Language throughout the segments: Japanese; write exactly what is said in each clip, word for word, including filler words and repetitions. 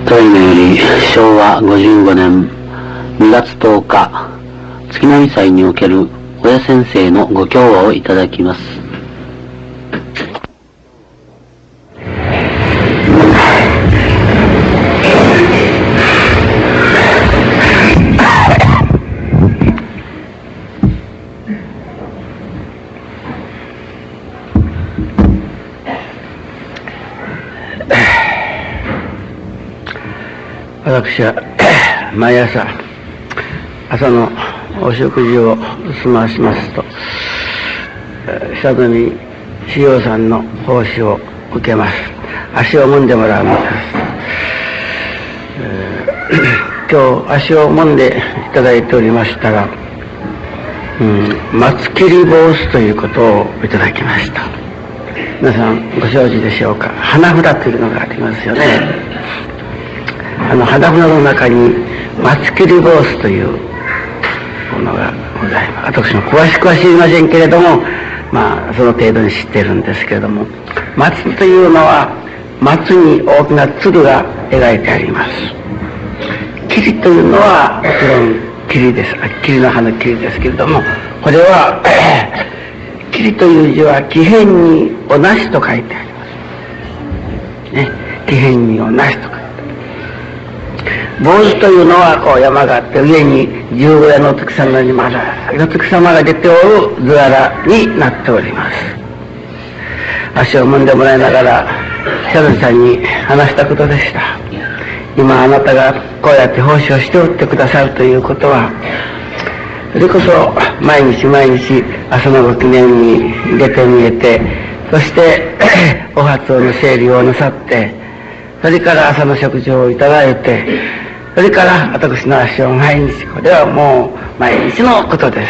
といのよりしょうわごじゅうごねんにがつとおか、月並祭における親先生のご教話をいただきます。私は毎朝朝のお食事を済ましますと、久富志陽さんの奉仕を受けます。足を揉んでもらうのです。えー、今日足を揉んでいただいておりましたが、うん、松切り坊主ということをいただきました。皆さんご承知でしょうか。花札というのがありますよね。あの花札の中に松切り坊主というものがございます。私も詳しくは知りませんけれども、まあその程度に知っているんですけれども、松というのは松に大きな鶴が描いてあります。桐というのはもちろん桐です。桐の葉の桐ですけれども、これは桐という字は木偏におなしと書いてありますね。木偏におなしと書いてあります。坊主というのはこう山があって、上に十五夜のお月様にまだお月様が出ておる図柄になっております。足を揉んでもらいながら久富さんに話したことでした。今あなたがこうやって奉仕をしておってくださるということは、それこそ毎日毎日朝のご記念に出てみえて、そしてお初の整理をなさって、それから朝の食事をいただいて、それから私の足を毎日、これはもう毎日のことです。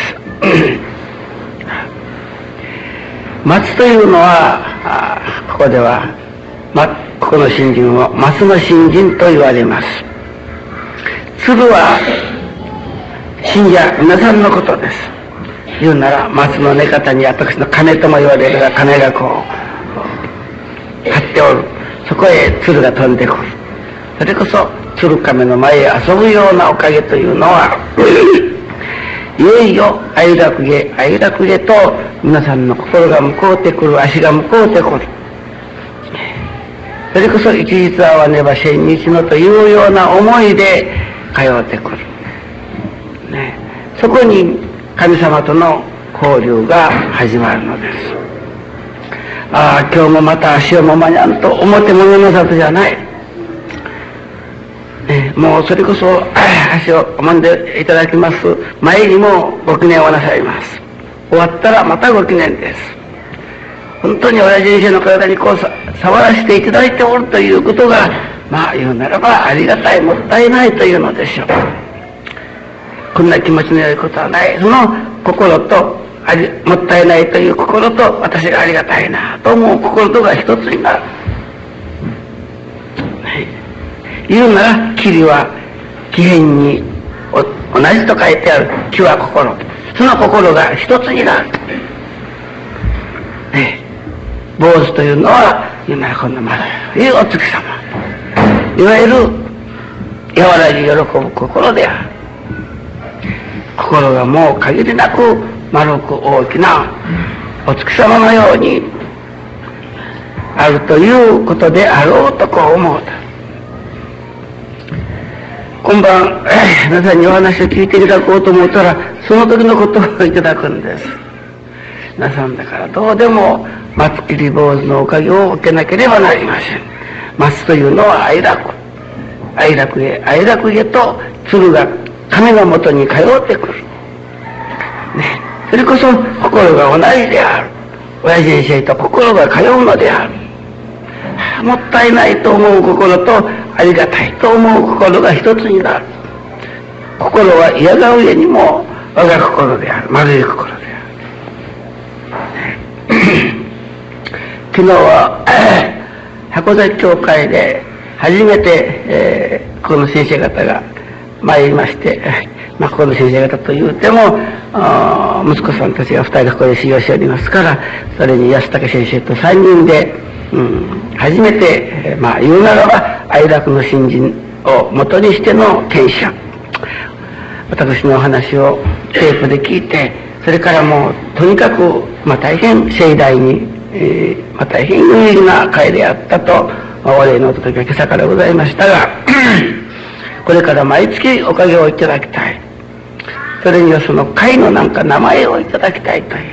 松というのはここでは、ま、ここの新人を松の新人と言われます。鶴は信者皆さんのことです。言うなら松の根方に私の鐘とも言われるが、鐘がこう立っておる。そこへ鶴が飛んでくる。それこそ鶴亀の前へ遊ぶようなおかげというのは、いよいよ愛楽へ愛楽へと皆さんの心が向こうてくる、足が向こうてくる。それこそ一日会わねば千日のというような思いで通ってくる、ね、そこに神様との交流が始まるのです。ああ、今日もまた足をもまにゃんと表物の里じゃない、ね、もうそれこそ足を揉んでいただきます前にもご記念をなさいます。終わったらまたご記念です。本当に親父先生の体にこうさ触らせていただいておるということが、まあ言うならばありがたい、もったいないというのでしょう。こんな気持ちの良いことはない。その心とありもったいないという心と、私がありがたいなと思う心とが一つになる、はい、言うなら桐は木偏に同じと書いてある。木は心、その心が一つになる、ね、坊主というのは言うならこんなまだいいお月様、いわゆる和らぎ喜ぶ心である。心がもう限りなく丸く大きなお月様のようにあるということであろうとこう思うと、今晩皆さんにお話を聞いていただこうと思ったら、その時のことをいただくんです。皆さんだからどうでも松切り坊主のおかげを受けなければなりません。松というのは愛楽、愛楽へ愛楽へと鶴が神のもとに通ってくる、ね、それこそ心が同じである。親父先生と心が通うのである。もったいないと思う心とありがたいと思う心が一つになる。心は嫌が上にも我が心である、丸い心である、ね、昨日は函館教会で初めて、えー、この先生方が参りまして、まあ、ここの先生方というても息子さんたちがふたりここで修行しておりますから、それに安武先生とさんにんで、うん、初めて、まあ言うならば愛楽の新人を元にしての転写、私のお話をテープで聞いて、それからもうとにかく、まあ、大変盛大に、えーまあ、大変有意義な会であったと、まあ、お礼のお届けは今朝からございましたがこれから毎月おかげをいただきたい。それにはその会のなんか名前をいただきたいという、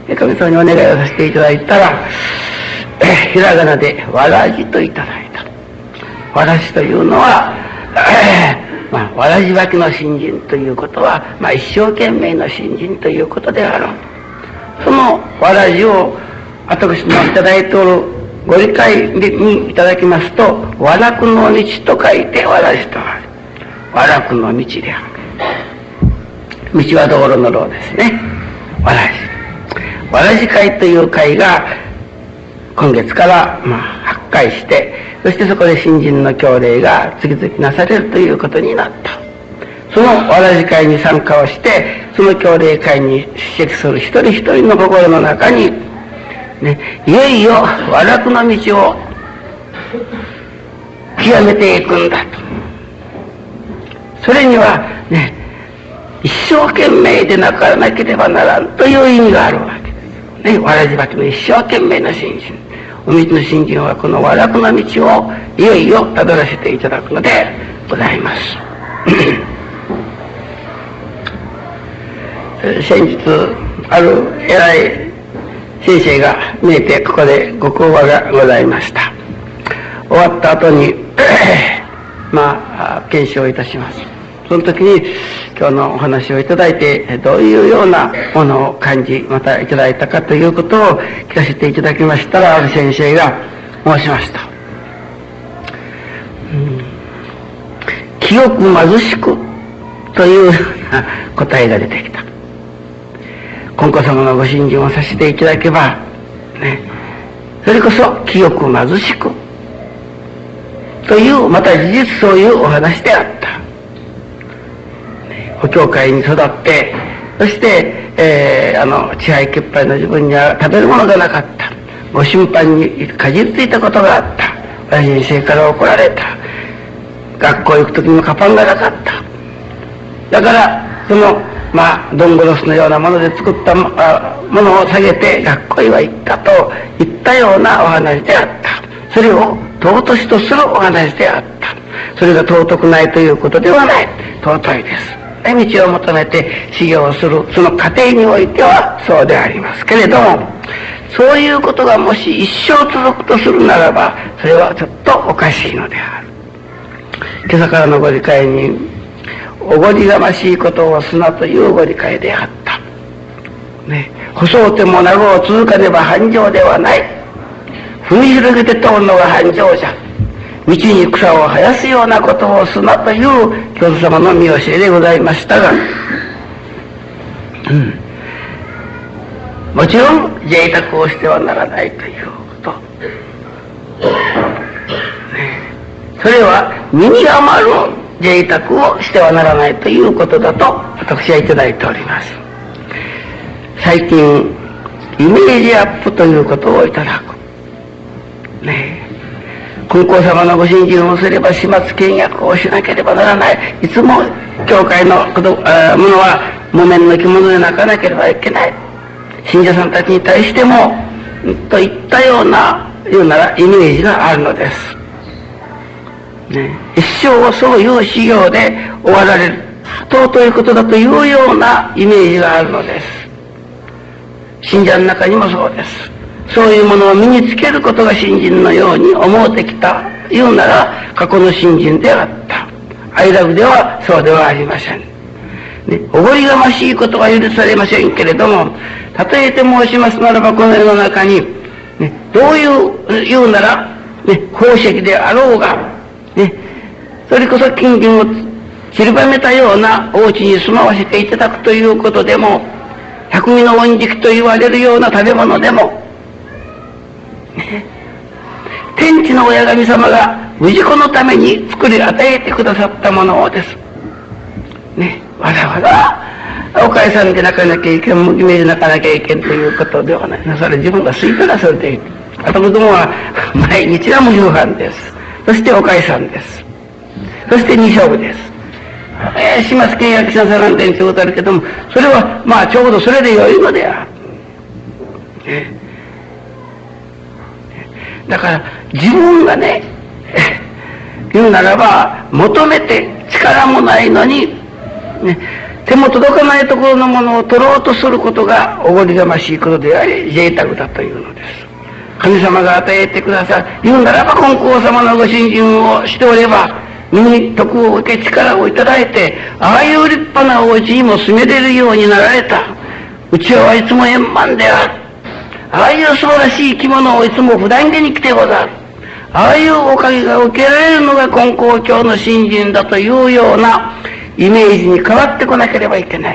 神様にお願いをさせていただいたら、えひらがなでわらじといただいた。わらじというのは、えーまあ、わらじ履きの新人ということは、まあ、一生懸命の新人ということであろう。そのわらじを私のいただいておるご理解にいただきますと、和楽の道と書いてわらじとある。和楽の道である。道は道路の路ですね。わらじ。わらじ会という会が今月から、まあ、発会して、そしてそこで新人の教令が次々なされるということになった。そのわらじ会に参加をして、その教令会に出席する一人一人の心の中に、ね、いよいよ和楽の道を極めていくんだと。それにはね、一生懸命でなからなければならんという意味があるわけです。ね、わらじ履きの一生懸命の新人。お道の新人はこの和楽の道をいよいよたどらせていただくのでございます。先日ある偉い先生が見えてここでご講話がございました。終わった後にまあ検証いたします。その時に今日のお話をいただいてどういうようなものを感じまたいただいたかということを聞かせていただきましたら、ある先生が申しました。うん、記憶貧しくというような答えが出てきた。金光様のご信心をさせていただけば、ね、それこそ記憶貧しくというまた事実そういうお話であった。お教会に育って、そして、えー、あの支配潔白の自分には食べるものがなかった。ご審判にかじりついたことがあった。親先生から怒られた。学校行く時にもカパンがなかった。だからそのまあドンゴロスのようなもので作ったものを下げて学校へは行ったといったようなお話であった。それを尊しとするお話であった。それが尊くないということではない。尊いです。道を求めて修行をするその過程においてはそうでありますけれども、そういうことがもし一生続くとするならば、それはちょっとおかしいのである。今朝からのご理解に、おごりがましいことをすなというご理解であった。ね、細うても長を続かねば繁盛ではない。踏み広げて通るのが繁盛じゃ。道に草を生やすようなことをすなという教祖様の見教えでございましたが、うん、もちろん贅沢をしてはならないということ、ね、それは身に余る贅沢をしてはならないということだと私はいただいております。最近イメージアップということをいただくねえ、金光様のご信心をすれば始末倹約をしなければならない。いつも教会のことものは木綿の着物で泣かなければいけない。信者さんたちに対してもといったような言うならイメージがあるのです、ね、一生をそういう修行で終わられる尊いことだというようなイメージがあるのです。信者の中にもそうです。そういうものを身につけることが信心のように思うてきた言うなら過去の信心であった。愛楽ではそうではありません、ね、おごりがましいことは許されませんけれども、例えて申しますならばこの世の中に、ね、どういう言うなら、ね、宝石であろうが、ね、それこそ金銀を散りばめたようなお家に住まわせていただくということでも、百味の恩食と言われるような食べ物でも、天地の親神様が氏子のために作り与えてくださったものをですね、わざわざお母さんで泣かなきゃいけん、麦目で泣かなきゃいけんということではない。それ自分が吸い取らされている。あと子供は毎日が無夕飯です。 そしてお返さんです。そして二勝負です。えー、始末契約しなさらんでんということあるけども、それはまあちょうどそれで良いのである。えー、だから自分がね、言うならば求めて力もないのに、ね、手も届かないところのものを取ろうとすることがおごりがましいことであり贅沢だというのです。神様が与えてくださる、言うならば金光様のご信心をしておれば、身に徳を受け力をいただいて、ああいう立派なお家にも住めれるようになられた。うちはいつも円満である。ああいう素晴らしい着物をいつも普段着に着てござる。ああいうおかげが受けられるのが金光教の信心だというようなイメージに変わってこなければいけない。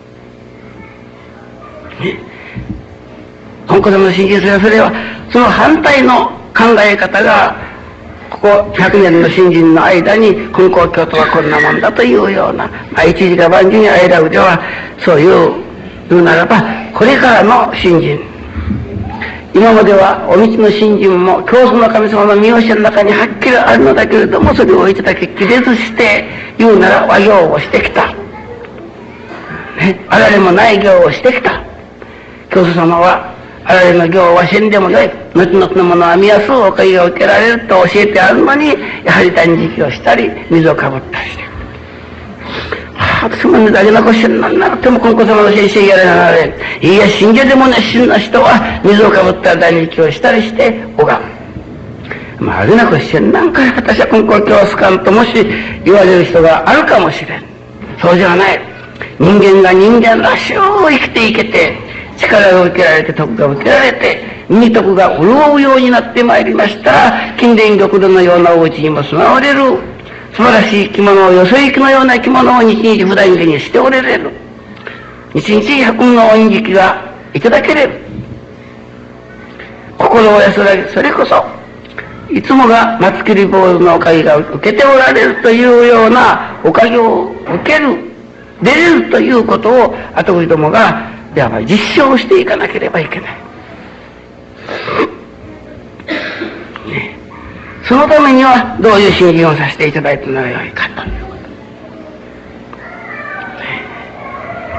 金光様の信心すれば、それはその反対の考え方がここひゃくねんの信心の間に金光教とはこんなもんだというような、まあ、一時か万事にあいらうではそういう言うならばこれからの信心、今まではお道の信心も教祖の神様の見教えの中にはっきりあるのだけれども、それをいただき気絶して言うなら和行をしてきた、ね、あられもない行をしてきた。教祖様はあられの行はせんでもよい、後々のものは見やすおかげを受けられると教えてあるのに、やはり断食をしたり水をかぶったりして、はあ、私も水あげなこしんなんなくても金光様の先生やれなられ、いや信者でも熱心な人は水をかぶったり断食をしたりして拝む。まああげなこしんなんか私は金光教を好かんともし言われる人があるかもしれん。そうじゃない。人間が人間らしく生きていけて、力が受けられて徳が受けられて身徳が潤うようになってまいりましたら、金蓮玉露のようなお家にも住まわれる、素晴らしい着物をよそ行きのような着物を日々普段着にしておれれる、日々百の恩食がいただけれる、心を安らぎ、それこそいつもが松切坊主のおかげが受けておられるというようなおかげを受ける、出れるということを後栗どもがやはり実証していかなければいけない、ね、そのためにはどういう信心をさせていただいたならよいかということ、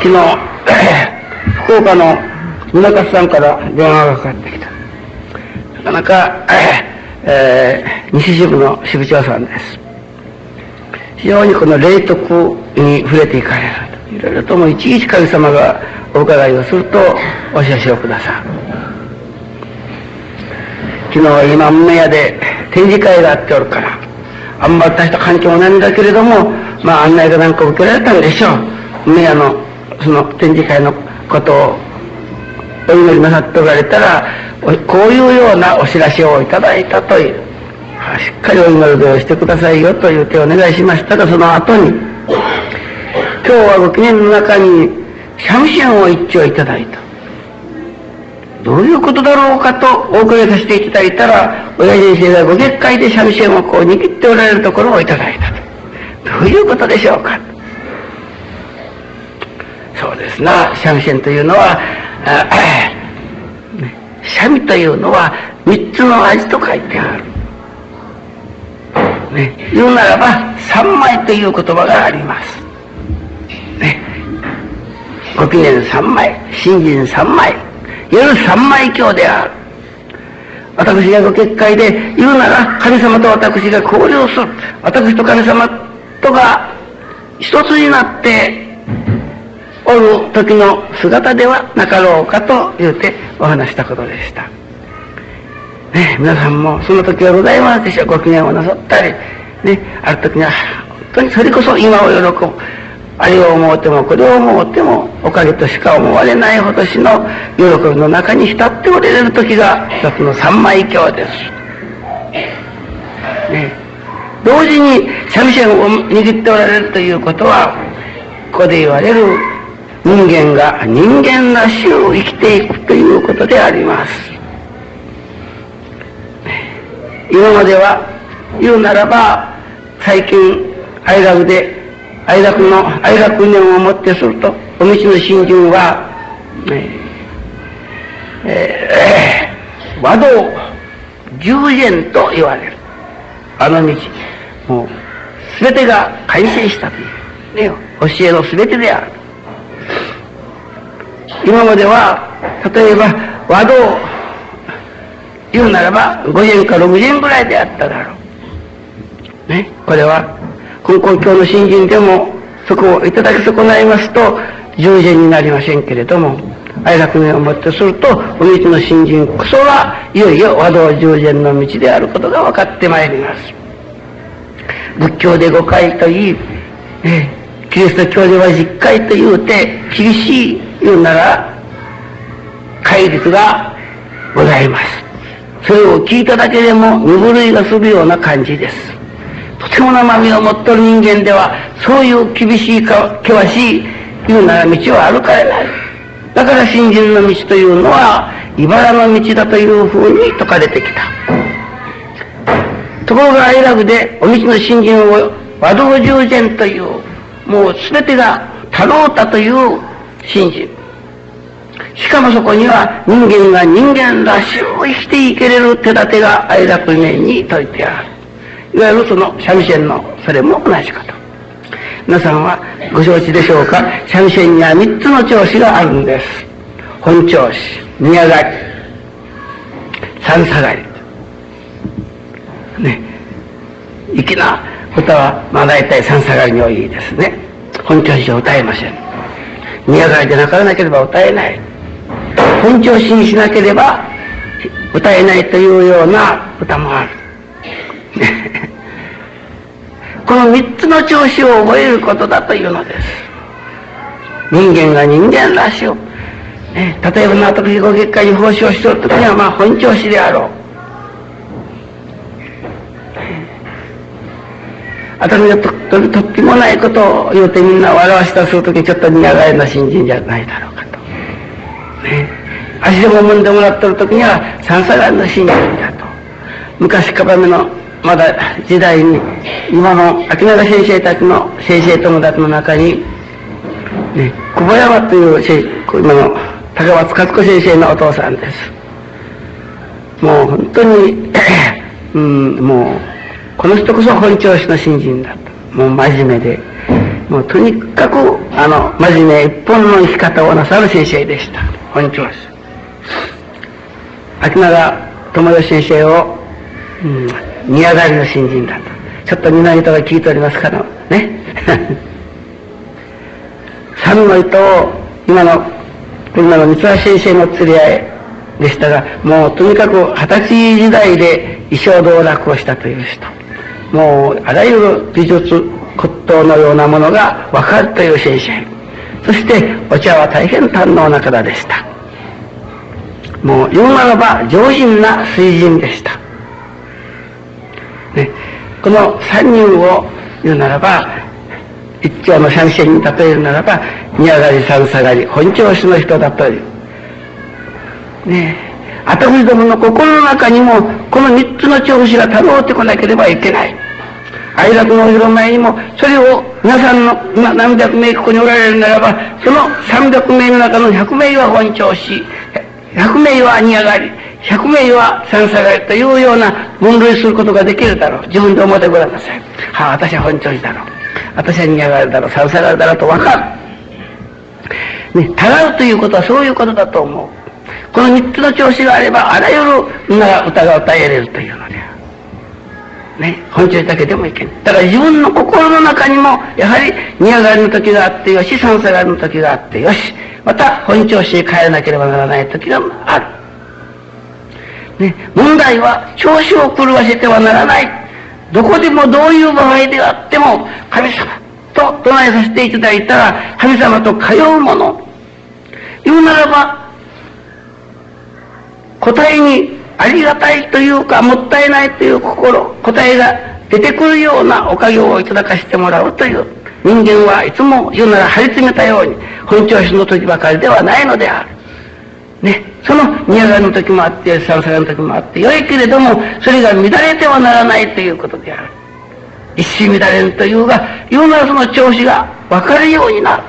昨日福岡の宗勝さんから電話がかかってきた。なかなか、えー、西支部の支部長さんです。非常にこの霊徳に触れていかれると、いろいろともいちいち神様がお伺いをするとお知らせをくださる。昨日は今梅屋で展示会があっておるから、あんまり大した環境もないんだけれども、まあ案内が何か受けられたんでしょう。梅屋のその展示会のことをお祈りなさっておられたら、こういうようなお知らせをいただいたという、しっかりお祈りをしてくださいよという手をお願いしましたが、その後に今日はご記念の中に三味線を一丁いただいた。どういうことだろうかとお伺いさせていただいたら、親父先生がご結界で三味線をこう握っておられるところをいただいたと。どういうことでしょうか。そうですな、三味線というのは、三味というのは三つの味と書いてある、ね、言うならば三枚という言葉があります、ね、ご記念三枚、信心三枚、いわゆる三枚教である。私がご結界で言うなら、神様と私が交流する、私と神様とが一つになっておる時の姿ではなかろうかと言うてお話したことでした、ね、皆さんもその時はございますでしょう。ご記念をなさったり、ね、ある時には本当にそれこそ今を喜ぶ、あれを思うてもこれを思うてもおかげとしか思われないほどしの喜びの中に浸っておれる時が一つの三枚経です、ね、同時に三味線を握っておられるということは、ここで言われる人間が人間らしく生きていくということであります。今までは言うならば、最近愛楽で愛楽の愛楽念をもってすると、お道の信心は、えーえー、和道十善と言われる。 あの道、もう全てが完成したという、ね、教えの全てである。今までは例えば和道言うならばごじんかろくじんぐらいであっただろう。ね、これは根高教の信心でもそこをいただき損ないますと従前になりませんけれども、愛楽面をもってするとお道の信心こそはいよいよ和道従前の道であることが分かってまいります。仏教でごかいといい、ね、キリスト教ではじゅっかいというて厳しい言うなら戒律がございます。それを聞いただけでも身震いがするような感じです。とても生身を持っとる人間ではそういう厳しいか険しい言うなら道は歩かれない。だから信心の道というのは茨の道だというふうに説かれてきた。ところが愛楽でお道の信心を和道従前というもう全てが多郎太という信心、しかもそこには人間が人間らしく生きていけれる手立てが愛楽面に説いてある。いわゆるその三味線のそれも同じこと。皆さんはご承知でしょうか。三味線には三つの調子があるんです。本調子、二上がり、三下がりね。粋な歌はまあ大体三下がりに多いですね。本調子を歌えません。二上がりでなからなければ歌えない。本調子にしなければ歌えないというような歌もある。この三つの調子を覚えることだというのです。人間が人間らしく、ね、例えば納得ご結果に奉仕をしておるときにはまあ本調子であろう。私がとととってもないことを言うてみんな笑わしたするときちょっと苦がりな信心じゃないだろうかと。ね、足でも揉んでもらってるときには三下がりの信心だと。昔かばめのまだ時代に今の秋永先生たちの先生友達の中に、ね、久保山という今の高松勝子先生のお父さんです。もう本当に、うん、もうこの人こそ本調子の信心だと。もう真面目で、もうとにかくあの真面目一本の生き方をなさる先生でした。本調子。秋永友義先生を、うん、二上がりの信心だと。ちょっと二の糸が聞いておりますからね。三の糸を今の今の三橋先生の釣り合いでしたが、もうとにかく二十歳時代で衣装道楽をしたという人、もうあらゆる美術骨董のようなものが分かるという先生、そしてお茶は大変堪能な方でした。もう言うならば上品な水準でした。ね、この三人を言うならば一丁の三味線に例えるならば二上がり三下がり本調子の人だというねえ、私どもの心の中にもこの三つの調子がたどってこなければいけない。愛楽のお広前にもそれを皆さんの何百名ここにおられるならばその三百名の中の百名は本調子、百名は二上がり、百名は三下がりというような分類することができるだろう。自分で思ってごらんなさい。はあ、私は本調子だろう、私は二上がりだろう、三下がりだろうと分かる。ね、たがうということはそういうことだと思う。この三つの調子があればあらゆるな歌が歌えれるというのでね、本調子だけでもいけない。だから自分の心の中にもやはり二上がりの時があってよし、三下がりの時があってよし、また本調子へ帰らなければならない時がある。ね、問題は調子を狂わせてはならない。どこでもどういう場合であっても神様と唱えさせていただいたら神様と通うもの。言うならば答えにありがたいというかもったいないという心、答えが出てくるようなおかげをいただかせてもらうという。人間はいつも言うなら張り詰めたように本調子の時ばかりではないのである。ね、その二上がりの時もあって三下がりの時もあって良いけれどもそれが乱れてはならないということである。一糸乱れんというが言うならその調子が分かるようになる。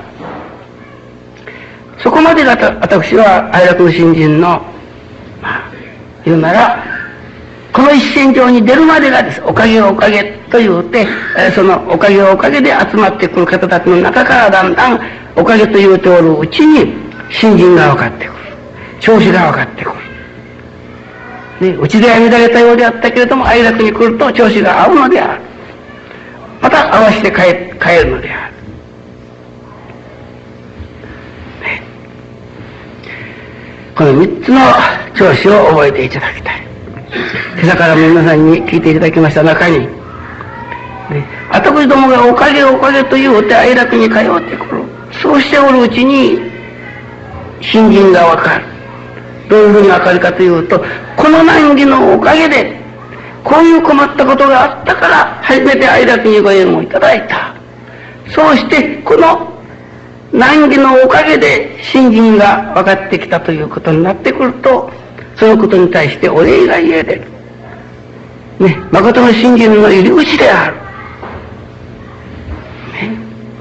そこまでが私は愛楽の信心のまあ言うならこの一線上に出るまでがです。おかげおかげと言うて、そのおかげおかげで集まってくる方たちの中からだんだんおかげと言うておるうちに信心が分かってくる。調子が分かってくる。ね、内では乱れたようであったけれども、愛楽に来ると調子が合うのである。また合わせて帰るのである。ね、この三つの調子を覚えていただきたい。今朝から皆さんに聞いていただきました中に、ね、私どもがおかげおかげというて愛楽に通ってくる。そうしておるうちに信心がわかる。どういうふうにわかるかというと、この難儀のおかげでこういう困ったことがあったから初めて愛楽にご縁をいただいた。そうしてこの難儀のおかげで信心が分かってきたということになってくると、そのことに対してお礼が言えれる。ね、誠の信心の入り口である。ね、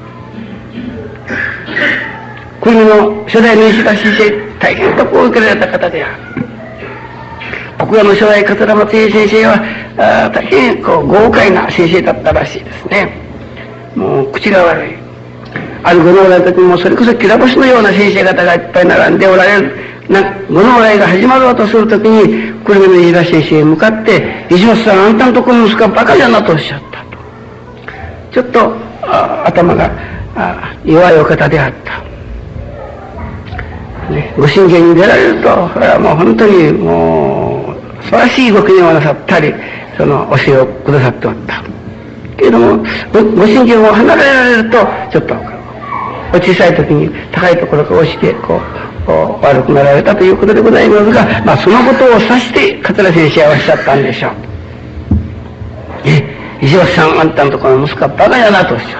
国の初代の石橋先生、大変とこを受けられた方である。国語の初代桂松英先生はあ大変こう豪快な先生だったらしいですね。もう口が悪い。あるご能来の時もそれこそきら星のような先生方がいっぱい並んでおられる。なご能来が始まろうとするときに久留米の石橋先生へ向かって「石橋さん、あんたのところの息子はバカじゃな」とおっしゃったと。ちょっとあ頭があ弱いお方であった。ね、ご神言に出られると、それはもう本当にもう素晴らしいご機嫌をなさったり、その教えをくださっておった。けれども、ご, ご神言を離れられると、ちょっとお小さい時に高いところから落ちて、こう、こう悪くなられたということでございますが、まあそのことを指して桂先生はおっしゃったんでしょう。え、石橋さん、あんたのところの息子はバカやなとおっしゃった。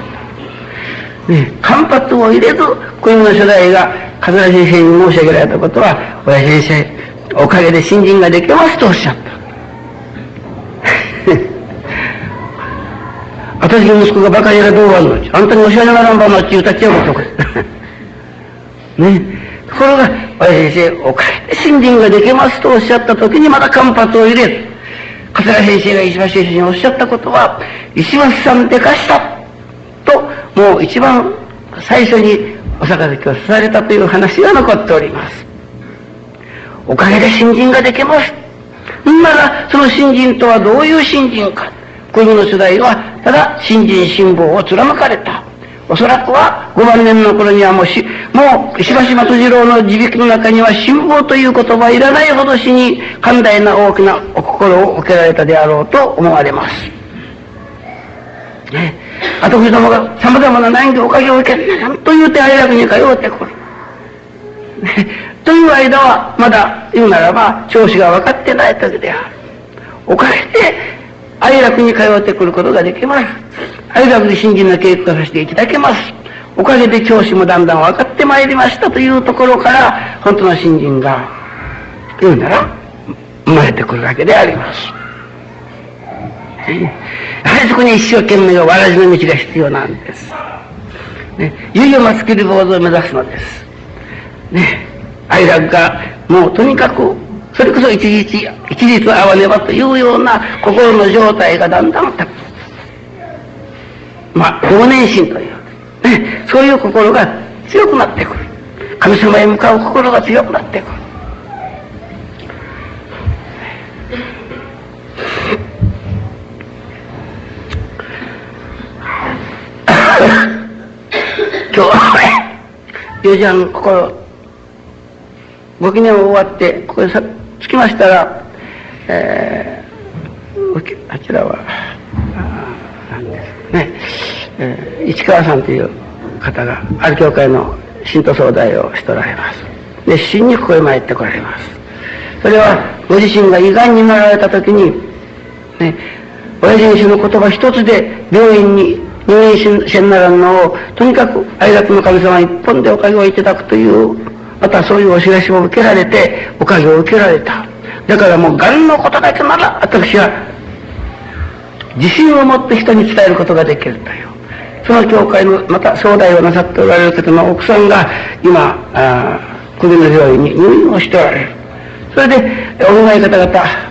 ね、間髪を入れず、国の初代が桂先生に申し上げられたことは、親先生、おかげで信心ができますとおっしゃった。私の息子がバカやらどうはんのち、あんたに教えながらんばのって言うたちはことか。ね。ところが、親先生、おかげで信心ができますとおっしゃったときにまた間髪を入れる。桂先生が石橋先生におっしゃったことは、石橋さんでかしたと、もう一番最初にお杯をされたという話が残っております。おかげで信心ができます。なら、その信心とはどういう信心か。国の初代は、ただ、信心辛抱を貫かれた。おそらくは、ごばん年の頃にはもうし、もう、石橋松次郎の自力の中には、辛抱という言葉はいらないほどしに、寛大な大きなお心を受けられたであろうと思われます。ね。私どもが様々な難儀おかげを受けて、なんと言うて愛楽に通うてくる。ね。という間は、まだ言うならば、調子が分かってない時である。おかげで、愛楽に通ってくることができます。愛楽で信心の稽古をさせていただけます。おかげで調子もだんだん分かってまいりましたというところから、本当の信心が、言うなら、生まれてくるわけであります。やはりそこに一生懸命わらじの道が必要なんです。ね、いよいよ松切坊主を目指すのです。ね、愛楽がもうとにかくそれこそ一日一日会わねばというような心の状態がだんだんたまあ同年心という、ね、そういう心が強くなってくる。神様へ向かう心が強くなってくる。今日はよじはん心ご記念を終わってここでさ着きましたら、えー、あちらは何ですかね、えー、市川さんという方がある教会の信徒総代をしておられます。で真にここへ参ってこられます。それはご自身が胃がんになられた時にね、親父の言葉一つで病院に入院せんならんのをとにかく愛楽の神様一本でおかげをいただくという、またそういうお知らしを受けられておかげを受けられた。だからもうがんのことだけなら私は自信を持って人に伝えることができるという、その教会のまた総代をなさっておられる方の奥さんが今首の病院に入院をしておられる。それでお願い方々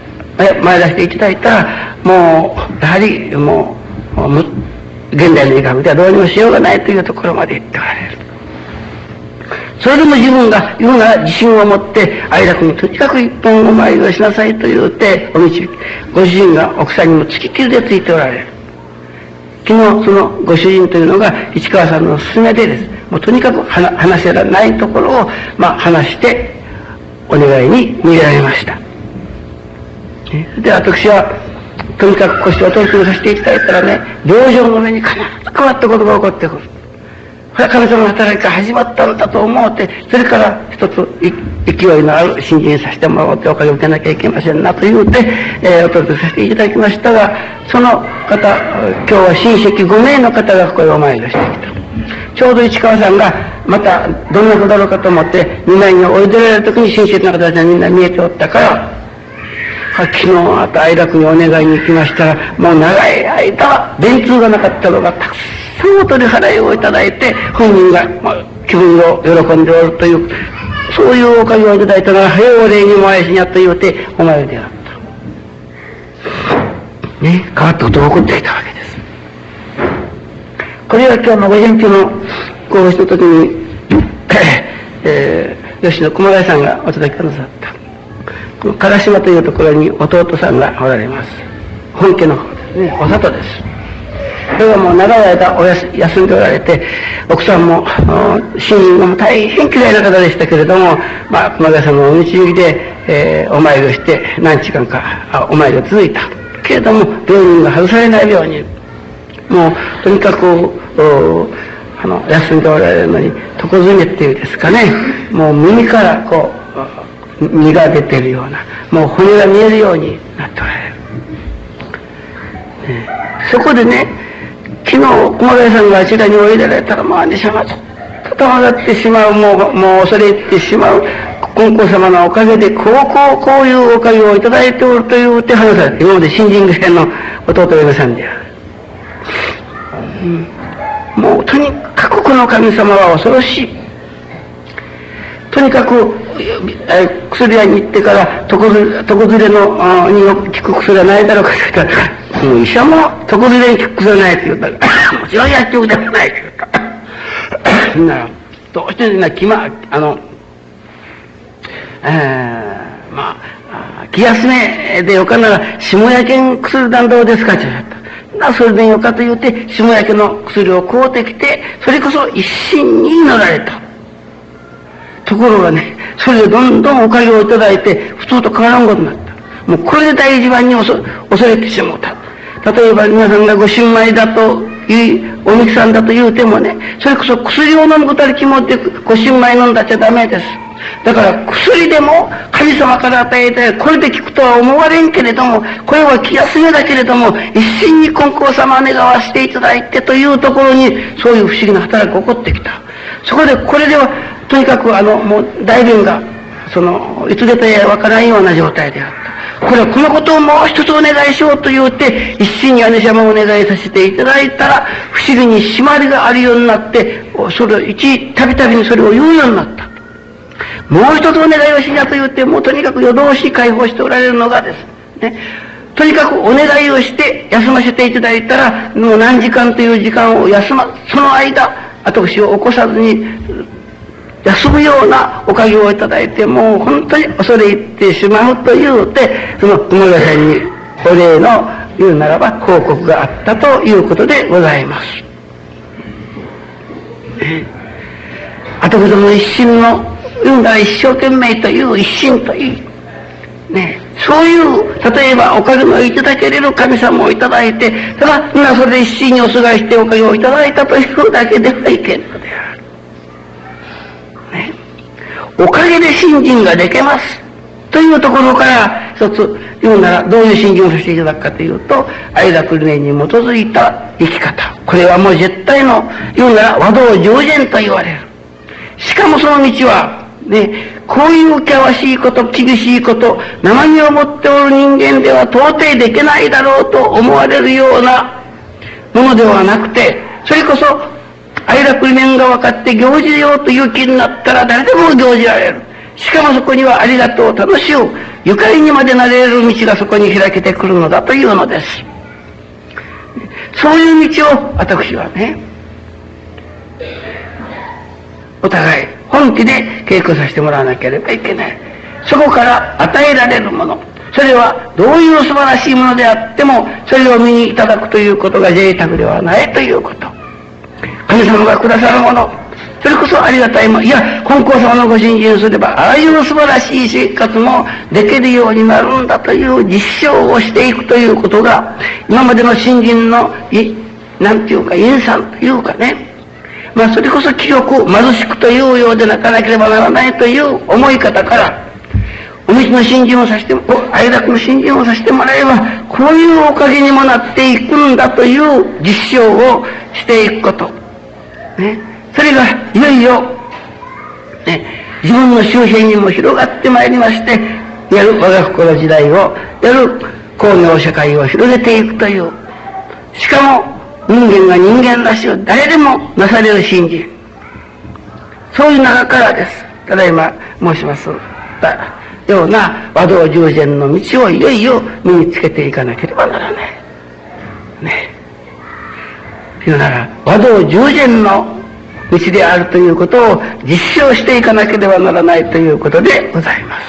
前出していただいたら、もう、やはり、もう、現代の医学ではどうにもしようがないというところまで言っておられる。それでも自分が言うなら自信を持って、愛楽にとにかく一本お参りをしなさいと言うて、お導き、ご主人が奥さんにも付きっきりでついておられる。昨日、そのご主人というのが市川さんの勧めでです。もうとにかく話せられないところを、まあ話して、お願いに逃げられました。で、私は、とにかく腰を取り組みさせていただいたらね、病状の目に必ず変わったことが起こってくる。これは神様の働きが始まったのだと思って、それから一つ勢いのある信心させてもらおうっておかげを受けなきゃいけませんなと言うて、えー、お届けさせていただきましたが、その方、今日は親戚ごめいの方がここへお参りをしてきた。ちょうど市川さんがまたどんなことだろうかと思って二枚においでられる時に親戚の方たちがみんな見えておったから、昨日また愛楽にお願いに行きましたら、もう長い間便通がなかったのがたくさんお取り払いをいただいて、本人が、まあ、気分を喜んでおるという、そういうおかげをいただいたのが、早お礼にも愛しにやと言うてお参りであった。ね、変わったことが起こってきたわけです。これは今日の午前中のご奉仕の時に、えー、吉野熊谷さんがお届けくださった。この唐島というところに弟さんがおられます。本家の方ですね、お里です。それはもう長い間おやす休んでおられて、奥さんも親友も大変嫌いな方でしたけれども、まあ、熊谷さんのお導きで、えー、お参りをして何日間かお参りが続いたけれども、病人が外されないように、もうとにかくあの休んでおられるのに床詰めっていうんですかね、もう耳からこう身が出ているような、もう骨が見えるようになっておられる。ね、そこでね、昨日熊谷さんがあちらにおいでられたら、まあ兄様ちょっとたまがってしまう、もうもう恐れ入ってしまう、金光様のおかげでこうこうこういうおかげをいただいておるという手話されて、今まで新人芸の弟嫁さんである、うん、もうとにかくこの神様は恐ろしい。とにかく薬屋に行ってから床ずれのに効く薬はないだろうかと言ったら、もう医者も床ずれに効く薬はないと言ったら、もちろん薬局ではないと言ったならどうしてな気まあの、えー、まあ気休めでよかなら下焼けん薬なんどうですかと言った。それでよかと言うて下焼けの薬を買うてきて、それこそ一心に祈られた。ところがね、それでどんどんおかげをいただいて普通と変わらんことになった。もうこれで第一番に恐れてしまった。例えば皆さんがご新米だというおみきさんだと言うてもね、それこそ薬を飲むことに決まってご新米飲んだっちゃダメです。だから薬でも神様から与えてこれで効くとは思われんけれども、これは気休めだけれども一心に金光様を願わせていただいてというところにそういう不思議な働きが起こってきた。そこでこれではとにかくあのもう大便がそのいつ出たやわからんような状態であった。これはこのことをもう一つお願いしようと言うて一心に姉様をお願いさせていただいたら、不思議に締まりがあるようになって、それを一たびたびにそれを言うようになった。もう一つお願いをしなと言って、もうとにかく夜通し解放しておられるのがですね、とにかくお願いをして休ませていただいたら、もう何時間という時間を休ま、その間私を起こさずに休むようなおかげをいただいて、もう本当に恐れ入ってしまうというて、その熊谷さんにお礼の言うならば報告があったということでございます。あとこその一心の言うなら一生懸命という一心といい、ね、そういう例えばおかげをいただけれる神様をいただいて、ただ皆それで一心におすがいしておかげをいただいたというだけではいけんのである。ね、おかげで信心ができますというところから一つ言うなら、どういう信心をさせていただくかというと、愛楽理念に基づいた生き方、これはもう絶対の言うなら和道成禅と言われる。しかもその道はね、こういう険しいこと、厳しいこと、生身を持っておる人間では到底できないだろうと思われるようなものではなくて、それこそ愛楽理念が分かって行事ようという気になったら誰でも行じられる。しかもそこにはありがとう、楽しゅう、 ゆかりにまでなれる道がそこに開けてくるのだというのです。そういう道を私はね、お互い本気で稽古させてもらわなければいけない。そこから与えられるもの、それはどういう素晴らしいものであっても、それを見にいただくということが贅沢ではないということ。神様がくださるもの、それこそありがたいもの。いや、金光様のご信心すれば、ああいう素晴らしい生活もできるようになるんだという実証をしていくということが、今までの信心の、い、なんていうか、陰惨というかね、まあそれこそ清く貧しくというようで泣かなければならないという思い方から、お道の信心をさせて、愛楽の信心をさせてもらえば、こういうおかげにもなっていくんだという実証をしていくこと。ね。それがいよいよ、ね、自分の周辺にも広がってまいりまして、やる我が心時代を、やる工業社会を広げていくという。しかも人間が人間らしい誰でもなされる信心。そういう中からです。ただいま申しますような和道十禅の道をいよいよ身につけていかなければならない。ね。というなら和道十禅の道であるということを実証していかなければならないということでございます。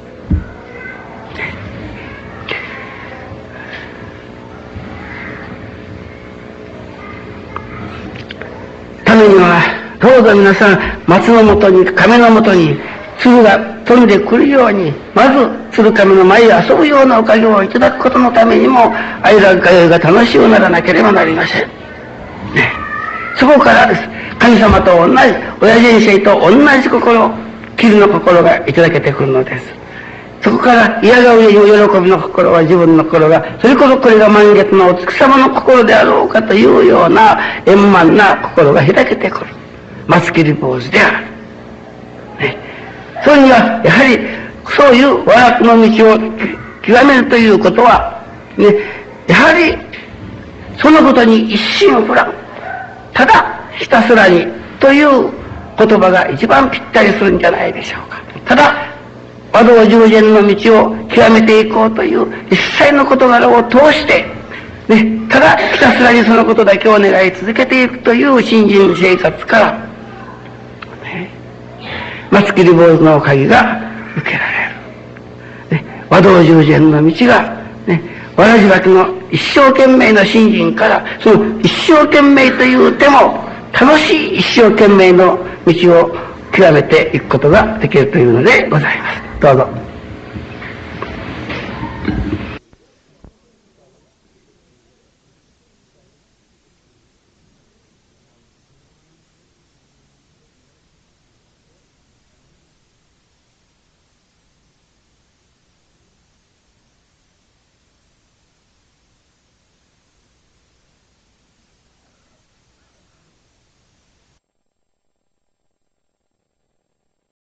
ためにはどうぞ皆さん松のもとに亀のもとに鶴が飛んでくるように、まず鶴亀の前へ遊ぶようなおかげをいただくことのためにも愛楽通いが楽しくならなければなりません、ね、そこからです。神様と同じ、親人生と同じ心、霧の心がいただけてくるのです。そこから嫌が上にも喜びの心は自分の心が、それこそこれが満月のお月様の心であろうかというような円満な心が開けてくる。松切坊主である。ね、そういうにはやはりそういう和楽の道を極めるということは、ね、やはりそのことに一心不乱、ただひたすらにという言葉が一番ぴったりするんじゃないでしょうか。ただ和道十禅の道を極めていこうという一切の事柄を通して、ね、ただひたすらにそのことだけを願い続けていくという信心生活から、ね、松切坊主のおかげが受けられる、ね、和道十禅の道が、ね、わらじばきの一生懸命な信心から、その一生懸命というても楽しい一生懸命の道を極めていくことができるというのでございます。どうぞ。